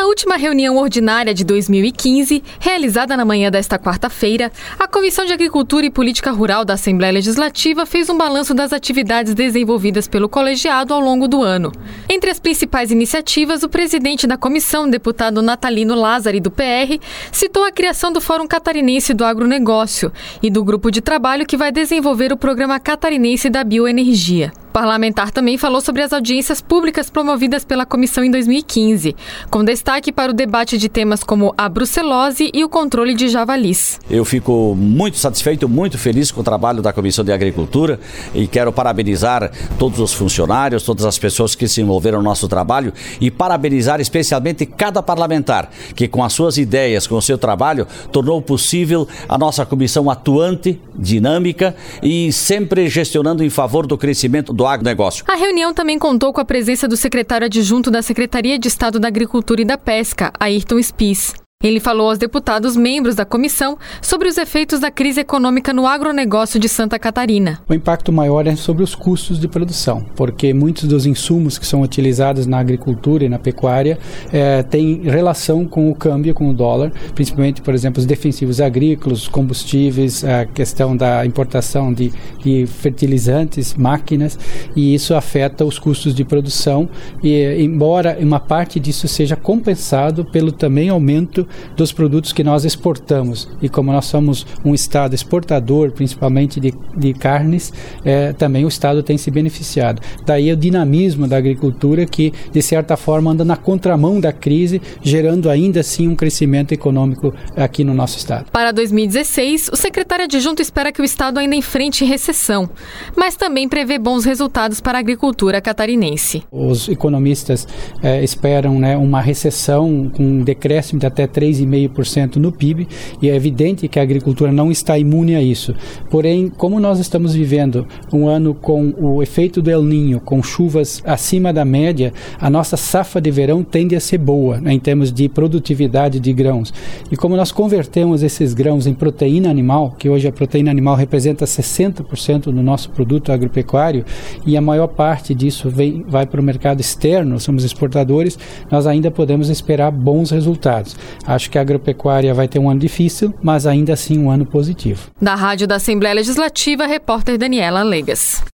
última reunião ordinária de 2015, realizada na manhã desta quarta-feira, a Comissão de Agricultura e Política Rural da Assembleia Legislativa fez um balanço das atividades desenvolvidas pelo colegiado ao longo do ano. Entre as principais iniciativas, o presidente da comissão, deputado Natalino Lázari, do PR, citou a criação do Fórum Catarinense do Agronegócio e do grupo de trabalho que vai desenvolver o Programa Catarinense da Bioenergia. O parlamentar também falou sobre as audiências públicas promovidas pela comissão em 2015, com destaque para o debate de temas como a brucelose e o controle de javalis. Eu fico muito satisfeito, muito feliz com o trabalho da Comissão de Agricultura e quero parabenizar todos os funcionários, todas as pessoas que se envolveram no nosso trabalho e parabenizar especialmente cada parlamentar que com as suas ideias, com o seu trabalho, tornou possível a nossa comissão atuante, dinâmica e sempre gestionando em favor do crescimento do agronegócio. A reunião também contou com a presença do secretário adjunto da Secretaria de Estado da Agricultura e da Pesca, Ayrton Spies. Ele falou aos deputados membros da comissão sobre os efeitos da crise econômica no agronegócio de Santa Catarina. O impacto maior é sobre os custos de produção, porque muitos dos insumos que são utilizados na agricultura e na pecuária têm relação com o câmbio, com o dólar, principalmente, por exemplo, os defensivos agrícolas, combustíveis, a questão da importação de fertilizantes, máquinas, e isso afeta os custos de produção, e embora uma parte disso seja compensado pelo também aumento dos produtos que nós exportamos. E como nós somos um estado exportador, principalmente de carnes, também o estado tem se beneficiado. Daí o dinamismo da agricultura que, de certa forma, anda na contramão da crise, gerando ainda assim um crescimento econômico aqui no nosso estado. Para 2016, o secretário adjunto espera que o estado ainda enfrente recessão, mas também prevê bons resultados para a agricultura catarinense. Os economistas esperam uma recessão com um decréscimo de até 3,5% no PIB, e é evidente que a agricultura não está imune a isso. Porém, como nós estamos vivendo um ano com o efeito do El Niño, com chuvas acima da média, a nossa safra de verão tende a ser boa, em termos de produtividade de grãos. E como nós convertemos esses grãos em proteína animal, que hoje a proteína animal representa 60% do nosso produto agropecuário, e a maior parte disso vai para o mercado externo, somos exportadores, nós ainda podemos esperar bons resultados. Acho que a agropecuária vai ter um ano difícil, mas ainda assim um ano positivo. Da Rádio da Assembleia Legislativa, repórter Daniela Legas.